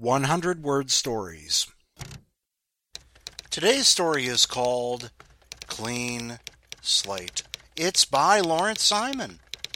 100-word stories. Today's story is called Clean Slate. It's by Lawrence Simon.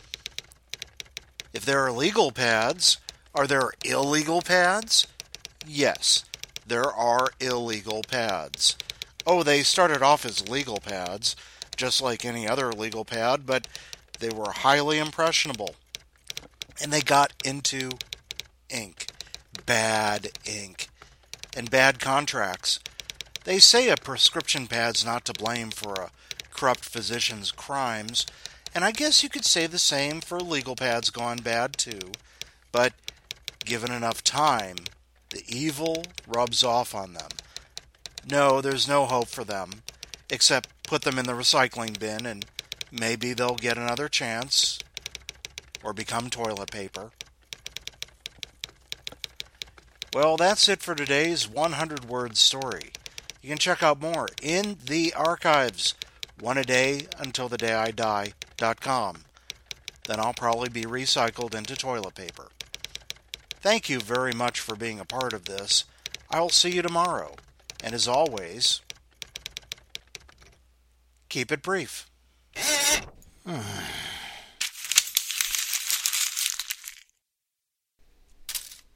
If there are legal pads, are there illegal pads? Yes, there are illegal pads. Oh, they started off as legal pads, just like any other legal pad, but they were highly impressionable. And they got into ink. Bad ink. And bad contracts. They say a prescription pad's not to blame for a corrupt physician's crimes, and I guess you could say the same for legal pads gone bad too. But given enough time, the evil rubs off on them. No, there's no hope for them, except put them in the recycling bin and maybe they'll get another chance or become toilet paper. Well, that's it for today's 100-word story. You can check out more in the archives, oneadayuntilthedayidie.com. Then I'll probably be recycled into toilet paper. Thank you very much for being a part of this. I'll see you tomorrow. And as always, keep it brief.